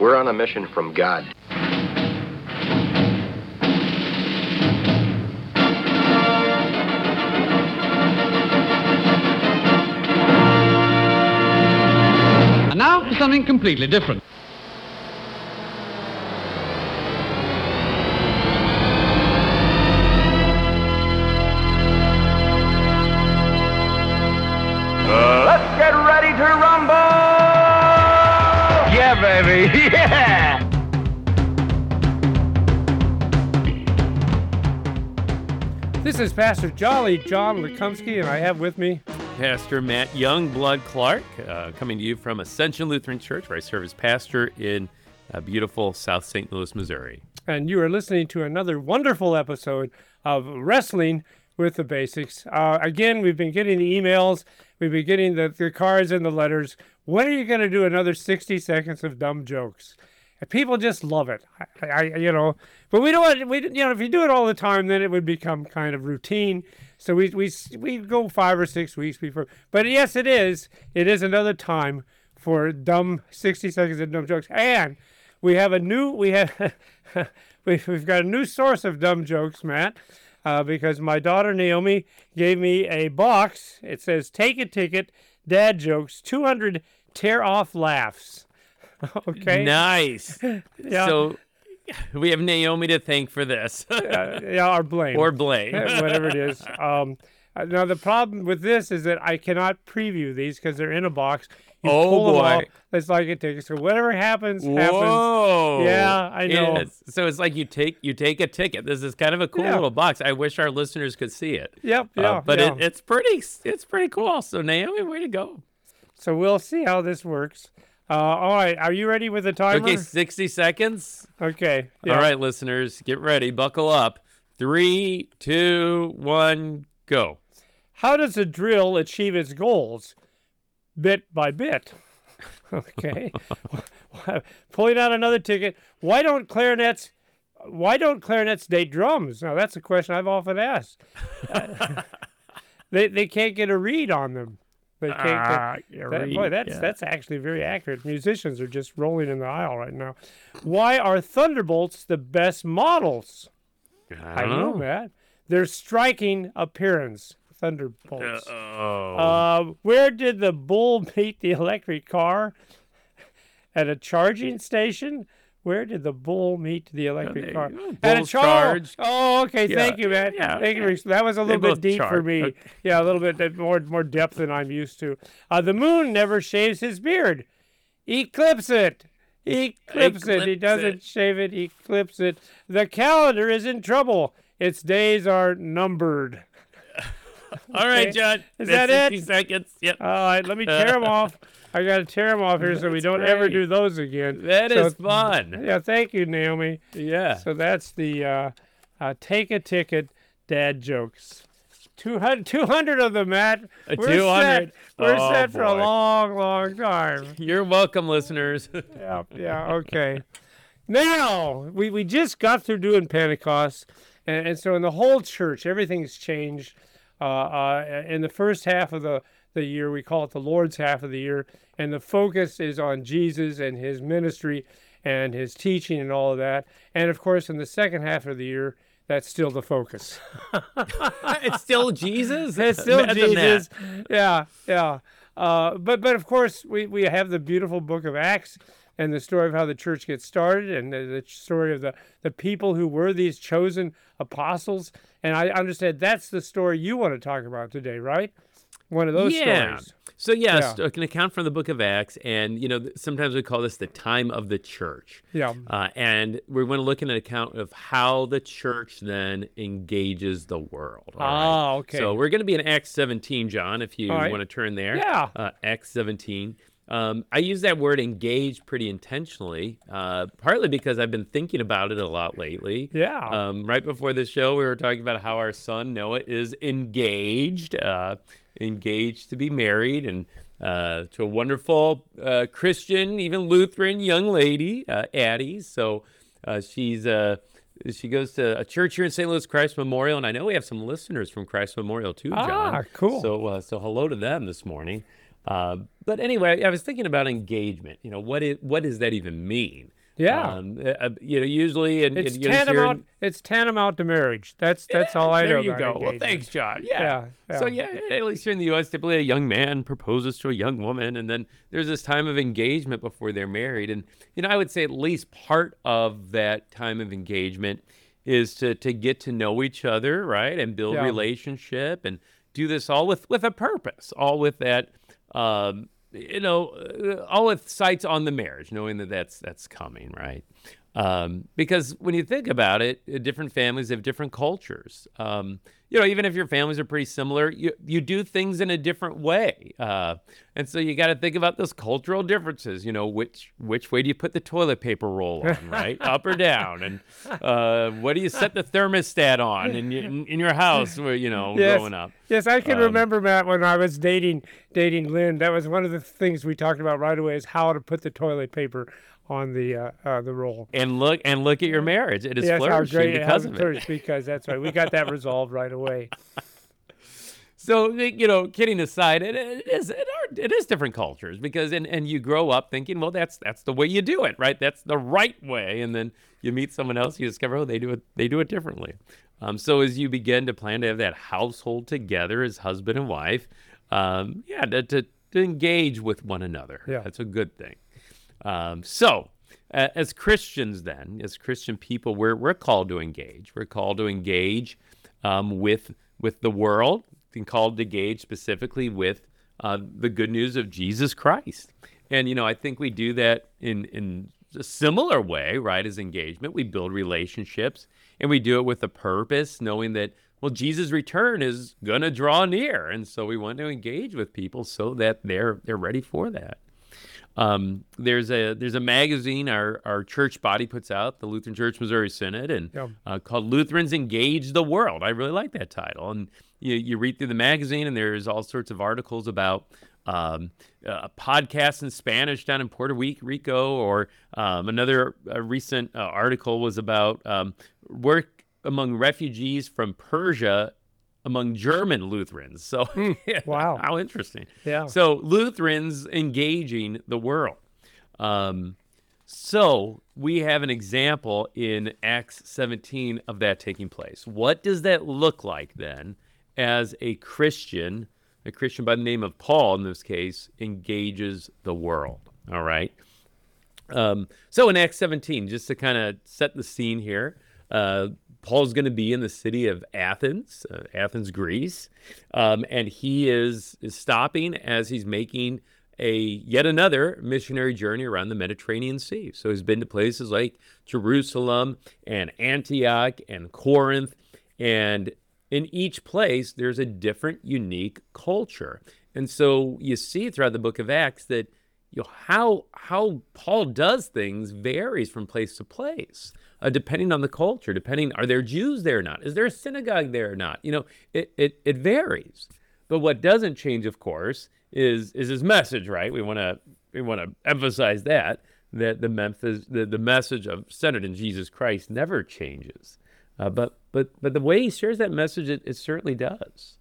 We're on a mission from God. And now for something completely different. Let's get ready to rumble! Yeah, baby, yeah! This is Pastor Jolly John Lekumsky, and I have with me Pastor Matt Youngblood Clark, coming to you from Ascension Lutheran Church, where I serve as pastor in beautiful South St. Louis, Missouri. and you are listening to another wonderful episode of Wrestling with the Basics. Again, we've been getting the emails, we've been getting the cards and the letters. When are you going to do another 60 seconds of dumb jokes? And people just love it, But we don't want, if you do it all the time, then it would become kind of routine. So we go 5 or 6 weeks before. But yes, it is. It is another time for dumb 60 seconds of dumb jokes. And we have we've got a new source of dumb jokes, Matt, because my daughter Naomi gave me a box. It says, "Take a ticket, dad jokes, 200 tear-off laughs." Okay. Nice. Yeah. So we have Naomi to thank for this. Or blame. Or blame. Whatever it is. Now, the problem with this is that I cannot preview these because they're in a box. You pull them boy. off, it's like a ticket. So whatever happens, happens. Whoa. Yeah, I know. So it's like you take a ticket. This is kind of a cool little box. I wish our listeners could see it. Yep, But yeah. it's pretty cool. So Naomi, way to go. So we'll see how this works. All right, are you ready with the timer? Okay, 60 seconds. Okay. Yeah. All right, listeners, get ready. Buckle up. 3, 2, 1, go. How does a drill achieve its goals? Bit by bit. Okay. Pulling out another ticket. Why don't clarinets date drums? Now, that's a question I've often asked. They can't get a read on them. They can't that's actually very accurate. Musicians are just rolling in the aisle right now. Why are Thunderbolts the best models? I don't know. Matt. Their striking appearance. Thunderbolts. Oh. Where did the bull meet the electric car? At a charging station? Where did the bull meet the electric car? At a charge. Oh, okay. Yeah. Thank you, man. Yeah. Thank you. That was a little bit deep for charge. me. Okay. Yeah, a little bit more depth than I'm used to. The moon never shaves his beard. Eclipse it. Eclipse it. He doesn't shave it. He clips it. The calendar is in trouble. Its days are numbered. All right, John. Is That's that 60 it? seconds. Yep. All right, let me tear them off. I got to tear them off here so we don't ever do those again. That is fun. Yeah, thank you, Naomi. Yeah. So that's the take a ticket dad jokes. 200 of them, Matt. We're 200. We're Oh, set for a boy. long, long time. You're welcome, listeners. Yeah, okay. Now, we just got through doing Pentecost, and so in the whole church, everything's changed. In the first half of the year, we call it the Lord's half of the year, and the focus is on Jesus and his ministry and his teaching and all of that. And of course, in the second half of the year, that's still the focus. It's still Jesus? It's still Imagine Jesus. that. Yeah. But of course, we have the beautiful book of Acts and the story of how the church gets started and the story of the people who were these chosen apostles. And I understand that's the story you want to talk about today, right? One of those stories. So, yes, an account from the book of Acts. And, sometimes we call this the time of the church. Yeah. And we're going to look at an account of how the church then engages the world. All right? Okay. So we're going to be in Acts 17, John, if you All right. want to turn there. Yeah. Acts 17. I use that word engage pretty intentionally, partly because I've been thinking about it a lot lately. Yeah. Right before the show, we were talking about how our son, Noah, is engaged to be married and to a wonderful Christian, even Lutheran young lady, Addie. So she goes to a church here in St. Louis, Christ Memorial, and I know we have some listeners from Christ Memorial too, John. Ah, cool. So hello to them this morning. But anyway, I was thinking about engagement. What does that even mean? Yeah. Usually, It's tantamount. It's tantamount to marriage. That's all I know. There you about go. Well, engagement. thanks, John. Yeah. So at least here in the U.S., typically a young man proposes to a young woman, and then there's this time of engagement before they're married. And I would say at least part of that time of engagement is to get to know each other, right, and build relationship, and do this all with a purpose, all with that. All with sights on the marriage, knowing that that's coming, right? Because when you think about it, different families have different cultures. Even if your families are pretty similar, you do things in a different way. And so you got to think about those cultural differences. Which way do you put the toilet paper roll on, right? Up or down? And what do you set the thermostat on in your house where, growing up? Yes, I can remember, Matt, when I was dating Lynn, that was one of the things we talked about right away is how to put the toilet paper on the roll. And look at your marriage. It is Yes, flourishing because how of great it. Because that's right. We got that resolved right away. So, kidding aside, it is different cultures because and you grow up thinking, well, that's the way you do it, right? That's the right way. And then you meet someone else, you discover, oh, they do it differently. So as you begin to plan to have that household together as husband and wife, to engage with one another. Yeah. That's a good thing. So as Christians then, as Christian people, we're called to engage. We're called to engage with the world, and called to engage specifically with the good news of Jesus Christ. And, I think we do that in a similar way, right, as engagement. We build relationships, and we do it with a purpose, knowing that, well, Jesus' return is going to draw near. And so we want to engage with people so that they're ready for that. There's a magazine our church body puts out, the Lutheran Church Missouri Synod, and called Lutherans Engage the World. I really like that title. And you read through the magazine, and there's all sorts of articles about a podcast in Spanish down in Puerto Rico, or another recent article was about work among refugees from Persia among German Lutherans. So, Wow. How interesting. Yeah. So Lutherans engaging the world. So we have an example in Acts 17 of that taking place. What does that look like then as a Christian by the name of Paul in this case, engages the world? All right. So in Acts 17, just to kind of set the scene here, Paul's going to be in the city of Athens, Greece, and he is stopping as he's making yet another missionary journey around the Mediterranean Sea. So he's been to places like Jerusalem and Antioch and Corinth, and in each place there's a different, unique culture. And so you see throughout the book of Acts that how Paul does things varies from place to place. Depending on the culture, are there Jews there or not? Is there a synagogue there or not? It varies. But what doesn't change, of course, is his message, right? We want to emphasize that the message of centered in Jesus Christ never changes. But the way he shares that message, it certainly does.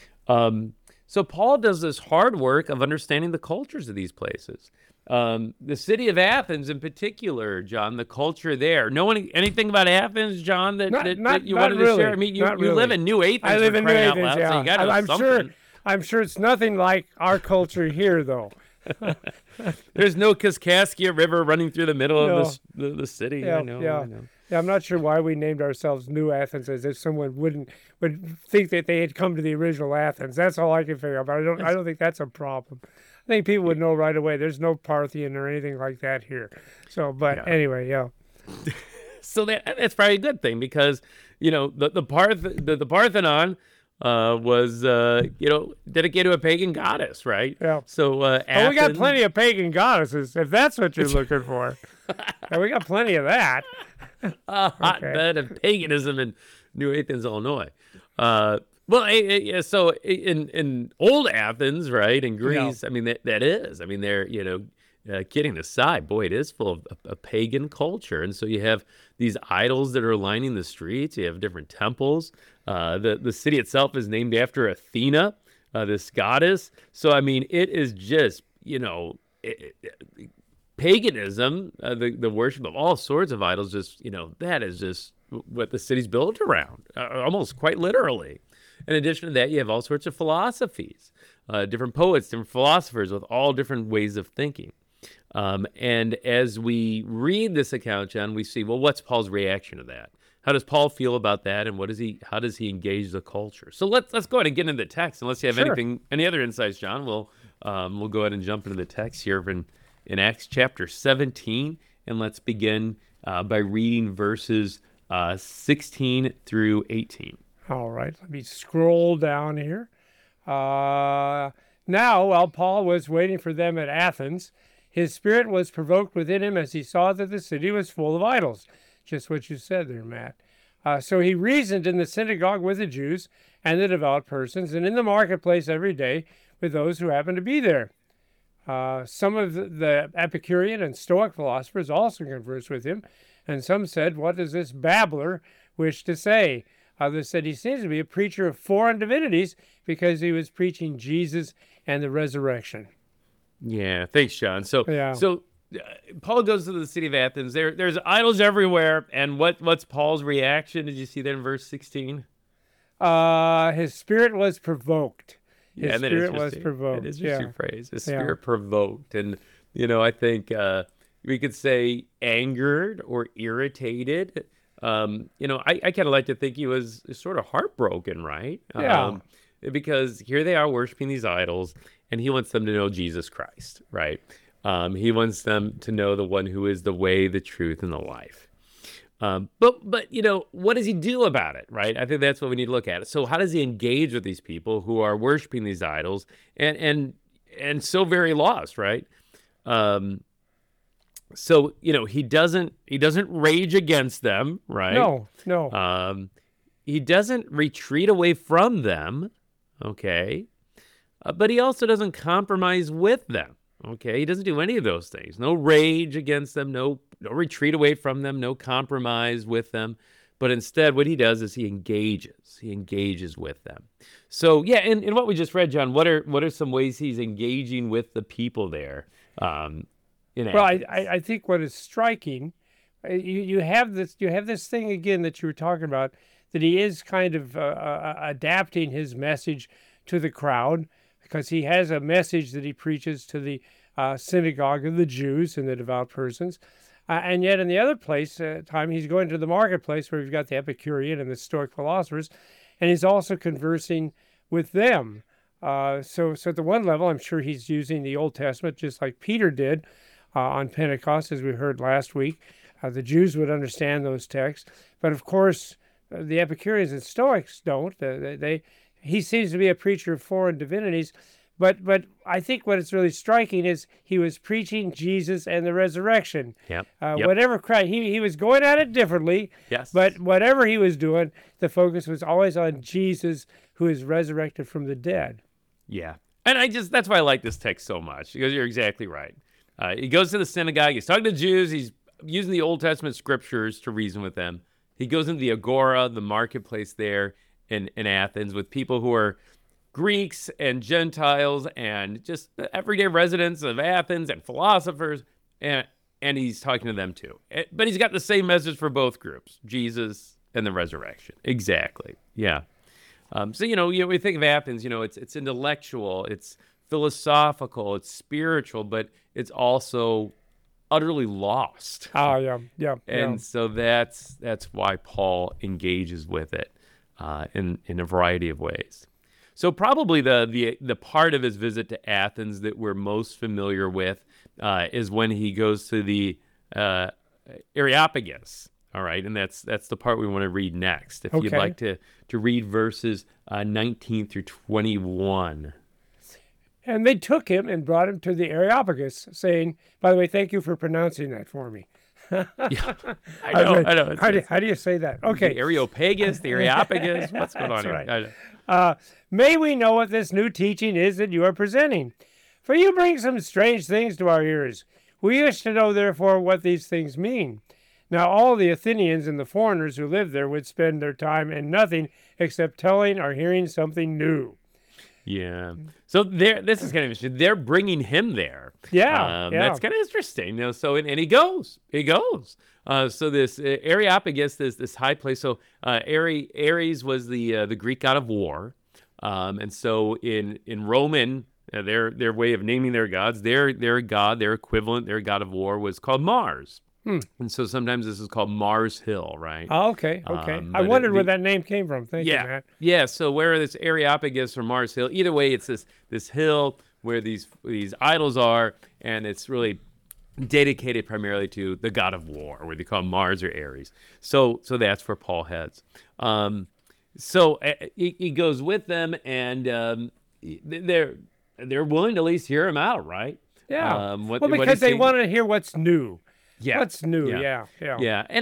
So Paul does this hard work of understanding the cultures of these places. The city of Athens in particular, John, the culture there. Know anything about Athens, John, that you wanted to share? I mean, you live in New Athens. I live in New Athens, yeah. So you got to know something. I'm sure it's nothing like our culture here, though. There's no Kaskaskia River running through the middle of the city. Yeah, I know. Yeah, I'm not sure why we named ourselves New Athens, as if someone would think that they had come to the original Athens. That's all I can figure out. But I don't think that's a problem. I think people would know right away. There's no Parthian or anything like that here. So, anyway, yeah. So that's probably a good thing because the Parthenon was dedicated to a pagan goddess, right? Yeah. So we got plenty of pagan goddesses if that's what you're looking for. Yeah, we got plenty of that. A hotbed of paganism in New Athens, Illinois. So in old Athens, right, in Greece, I mean, that is. I mean, they're, kidding aside, boy, it is full of a pagan culture. And so you have these idols that are lining the streets. You have different temples. The city itself is named after Athena, this goddess. So, I mean, it is just, paganism, the worship of all sorts of idols, just, that is just what the city's built around, almost quite literally. In addition to that, you have all sorts of philosophies, different poets, different philosophers with all different ways of thinking. And as we read this account, John, we see, well, what's Paul's reaction to that? How does Paul feel about that, and how does he engage the culture? So let's go ahead and get into the text. Unless you have any other insights, John, we'll go ahead and jump into the text here in Acts chapter 17, and let's begin by reading verses 16 through 18. All right, let me scroll down here. Now, while Paul was waiting for them at Athens, his spirit was provoked within him as he saw that the city was full of idols. Just what you said there, Matt. So he reasoned in the synagogue with the Jews and the devout persons, and in the marketplace every day with those who happened to be there. Some of the Epicurean and Stoic philosophers also conversed with him, and some said, "What does this babbler wish to say?" Others said he seems to be a preacher of foreign divinities because he was preaching Jesus and the resurrection. Yeah, thanks, John. So Paul goes to the city of Athens. There's idols everywhere. And what's Paul's reaction? Did you see that in verse 16? His spirit was provoked. His spirit was provoked. It is your phrase. His spirit provoked. And, I think we could say angered or irritated. I kind of like to think he was sort of heartbroken, right? Yeah. Because here they are worshiping these idols, and he wants them to know Jesus Christ, right? He wants them to know the one who is the way, the truth, and the life. But what does he do about it, right? I think that's what we need to look at. So how does he engage with these people who are worshiping these idols and so very lost, right? So he doesn't rage against them, right? No. He doesn't retreat away from them, okay? But he also doesn't compromise with them. Okay, he doesn't do any of those things. No rage against them, no retreat away from them, no compromise with them. But instead, what he does is he engages with them. So yeah, in what we just read, John, what are some ways he's engaging with the people there? Well, I think what is striking, you have this thing again that you were talking about, that he is kind of adapting his message to the crowd, because he has a message that he preaches to the synagogue of the Jews and the devout persons. And yet in the other time, he's going to the marketplace where we've got the Epicurean and the Stoic philosophers, and he's also conversing with them. So at the one level, I'm sure he's using the Old Testament just like Peter did on Pentecost, as we heard last week. The Jews would understand those texts. But of course, the Epicureans and Stoics don't. He seems to be a preacher of foreign divinities, but I think what is really striking is he was preaching Jesus and the resurrection. Whatever Christ, he was going at it differently. Yes. But whatever he was doing, the focus was always on Jesus, who is resurrected from the dead. Yeah, and that's why I like this text so much, because you're exactly right. He goes to the synagogue. He's talking to Jews. He's using the Old Testament scriptures to reason with them. He goes into the agora, the marketplace there in Athens, with people who are Greeks and Gentiles and just the everyday residents of Athens and philosophers, and he's talking to them too. But he's got the same message for both groups, Jesus and the resurrection. Exactly. Yeah. So, we think of Athens, it's intellectual, it's philosophical, it's spiritual, but it's also utterly lost. Yeah. And so that's why Paul engages with it in a variety of ways. So probably the part of his visit to Athens that we're most familiar with is when he goes to the Areopagus. All right, and that's the part we want to read next. If you'd like to read verses 19 through 21. And they took him and brought him to the Areopagus, saying, by the way, thank you for pronouncing that for me. Yeah, I know. How do you say that? Okay. The Areopagus, the Areopagus. What's going on here? Right. May we know what this new teaching is that you are presenting? For you bring some strange things to our ears. We wish to know, therefore, what these things mean. Now all the Athenians and the foreigners who live there would spend their time in nothing except telling or hearing something new. Yeah. So this is kind of interesting. They're bringing him there. Yeah. That's kind of interesting. So and he goes. So this Areopagus, this high place. So Ares was the Greek god of war, and so in Roman, their way of naming their gods, their god, their equivalent, their god of war was called Mars. And so sometimes this is called Mars Hill, right? Oh, okay. I wondered where that name came from. Thank you, Yeah, Matt. yeah. So where this Areopagus or Mars Hill, either way, it's this hill where these idols are, and it's really dedicated primarily to the god of war, where they call Mars or Ares. So that's where Paul heads. So he goes with them, and they're willing to at least hear him out, right? Yeah. What because they he's want to hear what's new. Yeah. What's new? Yeah. Yeah. And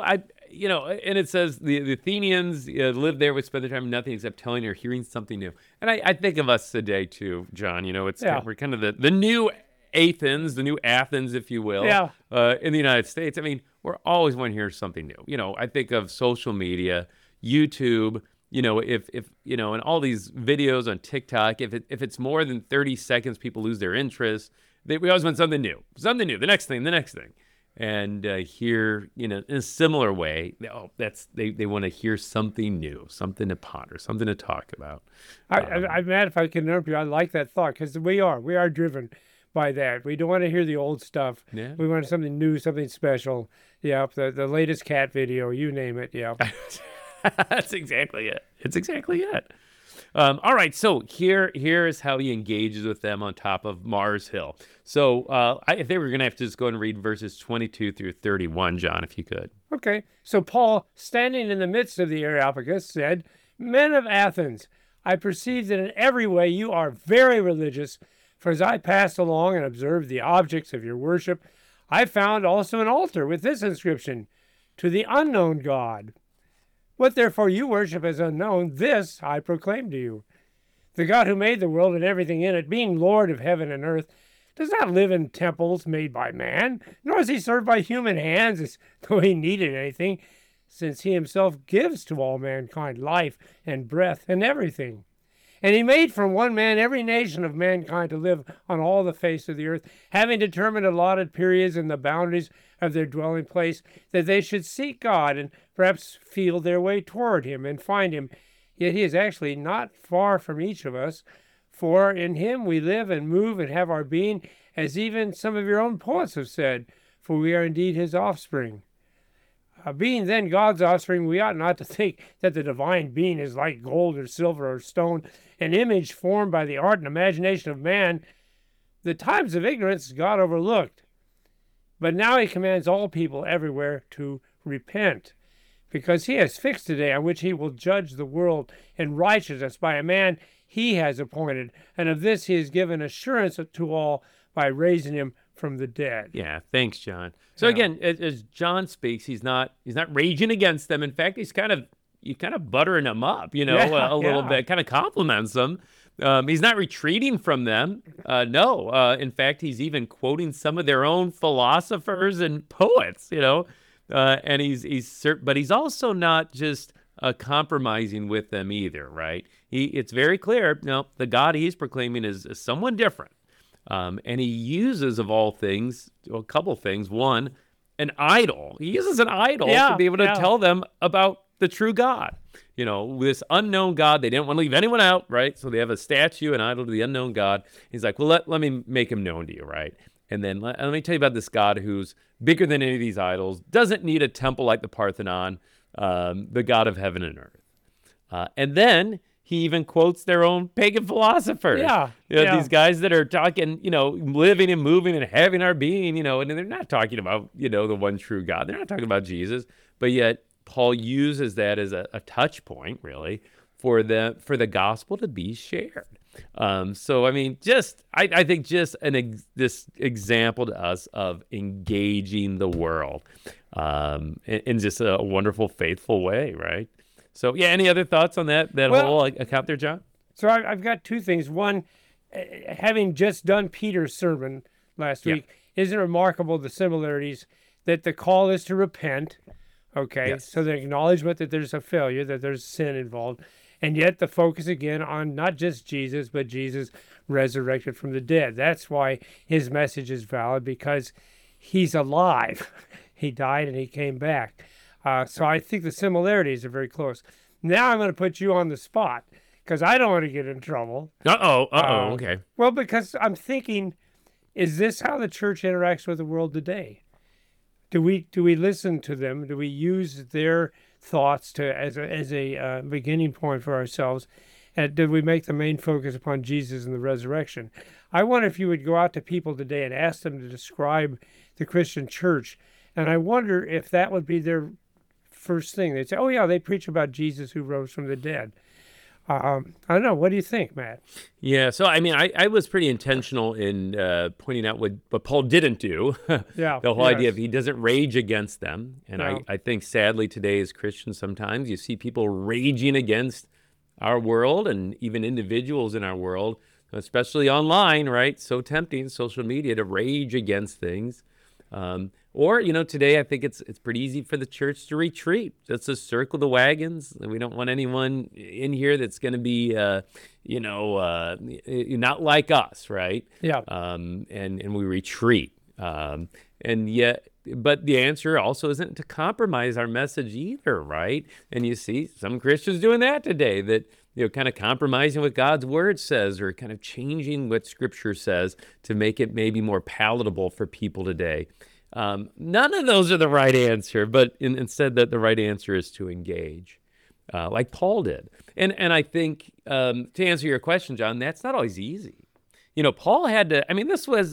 and it says the Athenians lived there, would spend their time in nothing except telling or hearing something new. And I think of us today too, John. We're kind of the new Athens, the new Athens, if you will, in the United States. I mean, we're always wanting to hear something new. I think of social media, YouTube. If and all these videos on TikTok, if it's more than 30 seconds, people lose their interest. We always want something new, the next thing. And here, in a similar way, they want to hear something new, something to ponder, something to talk about. I'm mad if I can interrupt you. I like that thought because we are driven by that. We don't want to hear the old stuff. Yeah. We want something new, something special. Yeah, the latest cat video, you name it. Yeah. That's exactly it. It's exactly it. All right, so here is how he engages with them on top of Mars Hill. So I think we're going to have to just go and read verses 22 through 31, John, if you could. Okay, so Paul, standing in the midst of the Areopagus, said, "Men of Athens, I perceive that in every way you are very religious, for as I passed along and observed the objects of your worship, I found also an altar with this inscription, 'To the unknown God.' What therefore you worship as unknown, this I proclaim to you. The God who made the world and everything in it, being Lord of heaven and earth, does not live in temples made by man, nor is he served by human hands as though he needed anything, since he himself gives to all mankind life and breath and everything. And he made from one man every nation of mankind to live on all the face of the earth, having determined allotted periods and the boundaries of their dwelling place, that they should seek God and perhaps feel their way toward him and find him. Yet he is actually not far from each of us, for in him we live and move and have our being, as even some of your own poets have said, for we are indeed his offspring. Being then God's offspring, we ought not to think that the divine being is like gold or silver or stone, an image formed by the art and imagination of man. The times of ignorance God overlooked. But now he commands all people everywhere to repent, because he has fixed a day on which he will judge the world in righteousness by a man he has appointed, and of this he has given assurance to all by raising him from the dead." Yeah, thanks, John. So again, as John speaks, he's not raging against them. In fact, he's kind of buttering them up, a little bit, kind of compliments them. He's not retreating from them. No, in fact, he's even quoting some of their own philosophers and poets, and but he's also not just compromising with them either, right? It's very clear, the God he's proclaiming is someone different. And he uses, of all things, a couple things. One, an idol. He uses an idol to be able to tell them about the true God. This unknown God, they didn't want to leave anyone out, right? So they have a statue, an idol to the unknown God. He's like, well, let me make him known to you, right? And then let me tell you about this God who's bigger than any of these idols, doesn't need a temple like the Parthenon, the God of heaven and earth. And then he even quotes their own pagan philosophers. These guys that are talking, living and moving and having our being, and they're not talking about, the one true God. They're not talking about Jesus. But yet Paul uses that as a touch point, really, for the gospel to be shared. So, I mean, I think this example to us of engaging the world in just a wonderful, faithful way, right? So, any other thoughts on that whole account there, John? So I've got two things. One, having just done Peter's sermon last week, isn't it remarkable the similarities that the call is to repent, okay? Yes. So the acknowledgement that there's a failure, that there's sin involved, And yet the focus again on not just Jesus, but Jesus resurrected from the dead. That's why his message is valid, because he's alive. He died and he came back. So I think the similarities are very close. Now I'm going to put you on the spot because I don't want to get in trouble. Okay. Well, because I'm thinking, is this how the church interacts with the world today? Do we listen to them? Do we use their thoughts as a beginning point for ourselves? And did we make the main focus upon Jesus and the resurrection? I wonder if you would go out to people today and ask them to describe the Christian church, and I wonder if that would be their first thing. They'd say, "Oh yeah, they preach about Jesus who rose from the dead." I don't know. What do you think, Matt? Yeah. So, I mean, I was pretty intentional in pointing out what Paul didn't do. Yeah. The whole idea of he doesn't rage against them. And Yeah. I think sadly today as Christians, sometimes you see people raging against our world and even individuals in our world, especially online, right? So tempting, social media, to rage against things. Or, today I think it's pretty easy for the church to retreat, just to circle the wagons. We don't want anyone in here that's going to be, not like us, right? Yeah. And we retreat. But the answer also isn't to compromise our message either, right? And you see some Christians doing that today, that kind of compromising what God's word says, or kind of changing what Scripture says to make it maybe more palatable for people today. None of those are the right answer, but instead that the right answer is to engage, like Paul did. And I think to answer your question, John, that's not always easy. Paul had to. I mean, this was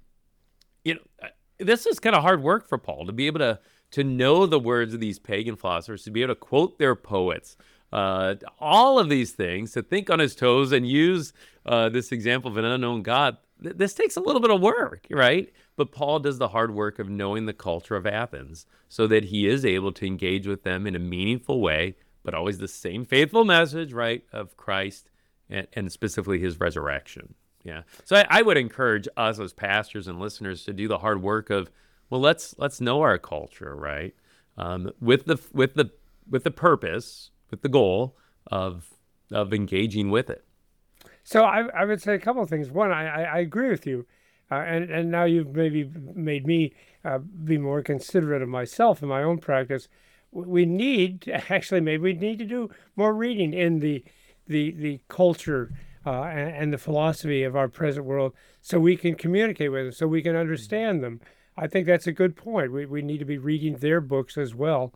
kind of hard work for Paul to be able to know the words of these pagan philosophers, to be able to quote their poets, all of these things, to think on his toes and use this example of an unknown God. This takes a little bit of work, right? But Paul does the hard work of knowing the culture of Athens so that he is able to engage with them in a meaningful way, but always the same faithful message, right, of Christ and specifically his resurrection. Yeah. So I would encourage us as pastors and listeners to do the hard work of, well, let's know our culture, right? With the purpose, with the goal of engaging with it. So I would say a couple of things. One, I agree with you. And now you've maybe made me be more considerate of myself in my own practice. We need to do more reading in the culture and the philosophy of our present world, so we can communicate with them, so we can understand them. I think that's a good point. We need to be reading their books as well.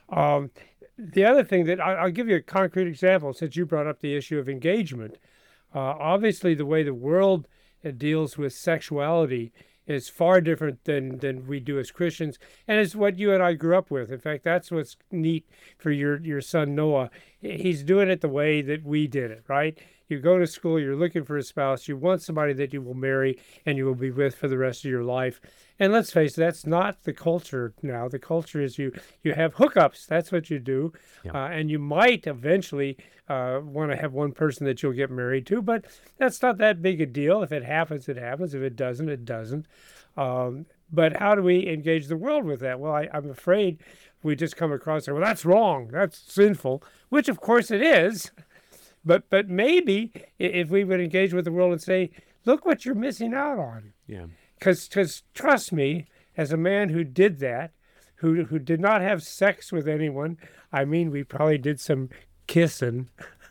The other thing that I'll give you a concrete example, since you brought up the issue of engagement. Obviously, the way the world deals with sexuality is far different than we do as Christians, and it's what you and I grew up with. In fact, that's what's neat for your son Noah. He's doing it the way that we did it, right? You go to school, you're looking for a spouse, you want somebody that you will marry and you will be with for the rest of your life. And let's face it, that's not the culture now. The culture is you have hookups. That's what you do. Yeah. And you might eventually want to have one person that you'll get married to, but that's not that big a deal. If it happens, it happens. If it doesn't, it doesn't. But how do we engage the world with that? Well, I'm afraid we just come across it. Well, that's wrong. That's sinful, which of course it is. But maybe if we would engage with the world and say, look what you're missing out on. Yeah. Because trust me, as a man who did that, who did not have sex with anyone, I mean, we probably did some kissing.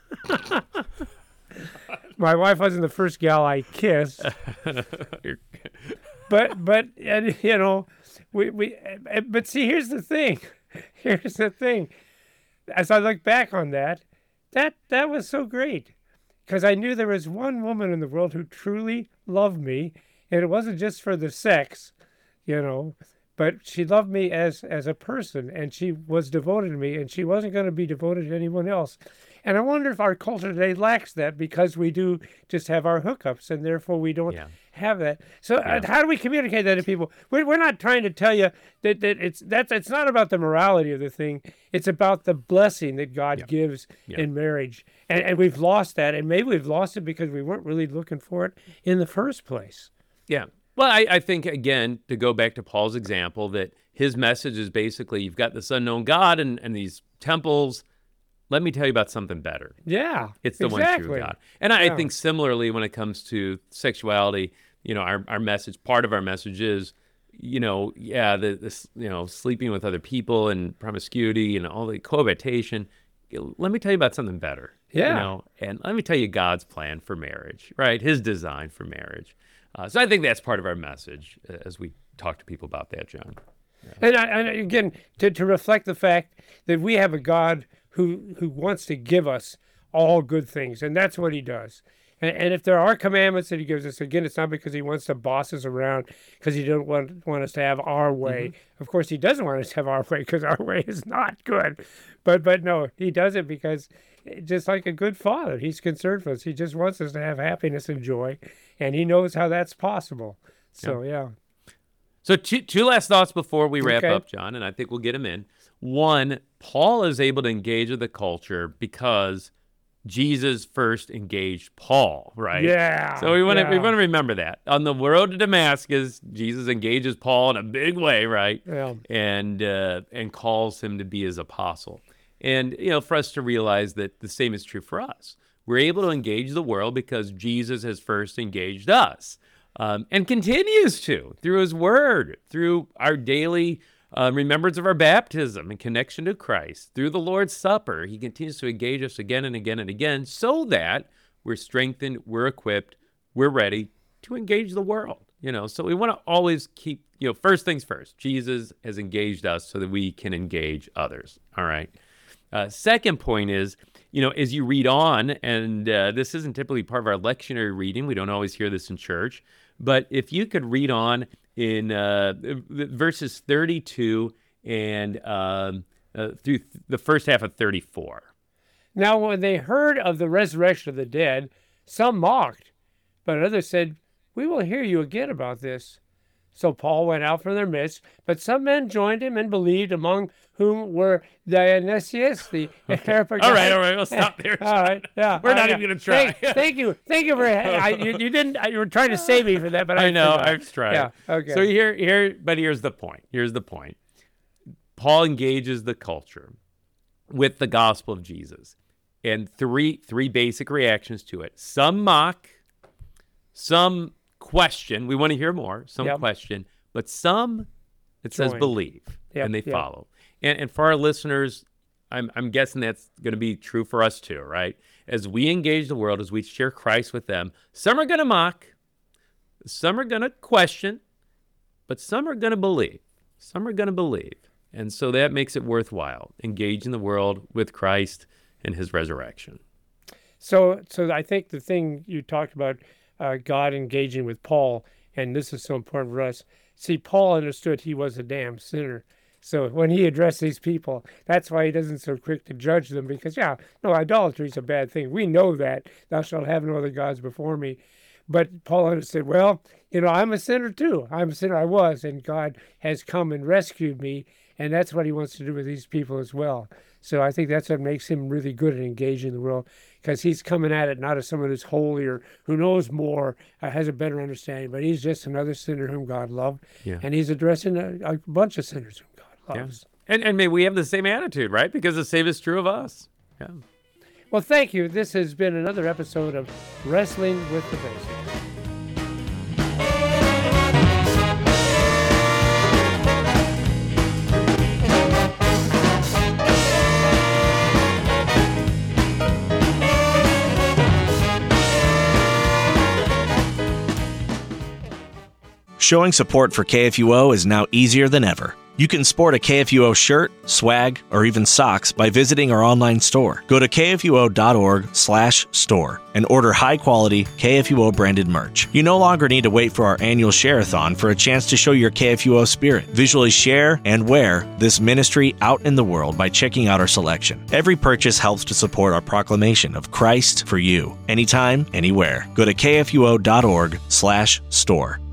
My wife wasn't the first gal I kissed. But and, but see, here's the thing. Here's the thing. As I look back on that was so great, because I knew there was one woman in the world who truly loved me, and it wasn't just for the sex, but she loved me as a person, and she was devoted to me, and she wasn't going to be devoted to anyone else. And I wonder if our culture today lacks that, because we do just have our hookups, and therefore we don't have that. So how do we communicate that to people? We're not trying to tell you that it's not about the morality of the thing. It's about the blessing that God gives in marriage. And we've lost that, and maybe we've lost it because we weren't really looking for it in the first place. Yeah. Well, I think, again, to go back to Paul's example, that his message is basically, you've got this unknown God and these temples, let me tell you about something better. Yeah, It's the exactly. one true God. And I think similarly when it comes to sexuality, our message, part of our message is, sleeping with other people and promiscuity and all the cohabitation. Let me tell you about something better. Yeah. And let me tell you God's plan for marriage, right? His design for marriage. So I think that's part of our message as we talk to people about that, John. And again, to reflect the fact that we have a God who wants to give us all good things, and that's what he does. And if there are commandments that he gives us, again, it's not because he wants to boss us around, because he don't want us to have our way. Mm-hmm. Of course, he doesn't want us to have our way, because our way is not good. But no, he does it because, just like a good father, he's concerned for us. He just wants us to have happiness and joy, and he knows how that's possible. So, yeah. So two last thoughts before we wrap up, John, and I think we'll get them in. One, Paul is able to engage with the culture because Jesus first engaged Paul, right? Yeah. So we want to remember that. On the road to Damascus, Jesus engages Paul in a big way, right? Yeah. And calls him to be his apostle. And for us to realize that the same is true for us. We're able to engage the world because Jesus has first engaged us, and continues to through his word, through our daily remembrance of our baptism and connection to Christ, through the Lord's Supper. He continues to engage us again and again and again so that we're strengthened, we're equipped, we're ready to engage the world. So we want to always keep, first things first. Jesus has engaged us so that we can engage others. All right. Second point is, as you read on, and this isn't typically part of our lectionary reading, we don't always hear this in church, but if you could read on in verses 32 and through the first half of 34. Now, when they heard of the resurrection of the dead, some mocked, but others said, "We will hear you again about this." So Paul went out from their midst, but some men joined him and believed, among whom were Dionysius, the Areopagite. All right, we'll stop there. All right, yeah. We're not even going to try. Thank you for you didn't. You were trying to save me for that, but I know I've tried. Yeah, okay. So here's the point. Here's the point. Paul engages the culture with the gospel of Jesus, and three basic reactions to it. Some mock, some question. We want to hear more. Some question, but some it says believe, and they follow. And for our listeners, I'm guessing that's going to be true for us too, right? As we engage the world, as we share Christ with them, some are going to mock, some are going to question, but some are going to believe. Some are going to believe. And so that makes it worthwhile, engaging the world with Christ and his resurrection. So I think the thing you talked about, God engaging with Paul, and this is so important for us. See, Paul understood he was a damn sinner. So when he addressed these people, that's why he doesn't so quick to judge them, because, idolatry is a bad thing. We know that. Thou shalt have no other gods before me. But Paul understood, I'm a sinner too. I'm a sinner. I was, and God has come and rescued me, and that's what he wants to do with these people as well. So I think that's what makes him really good at engaging the world, because he's coming at it not as someone who's holier, who knows more, has a better understanding, but he's just another sinner whom God loved, and he's addressing a bunch of sinners whom God loves. Yeah. And may we have the same attitude, right? Because the same is true of us. Yeah. Well, thank you. This has been another episode of Wrestling with the Basics. Showing support for KFUO is now easier than ever. You can sport a KFUO shirt, swag, or even socks by visiting our online store. Go to kfuo.org/store and order high-quality KFUO-branded merch. You no longer need to wait for our annual share-a-thon for a chance to show your KFUO spirit. Visually share and wear this ministry out in the world by checking out our selection. Every purchase helps to support our proclamation of Christ for you, anytime, anywhere. Go to kfuo.org/store.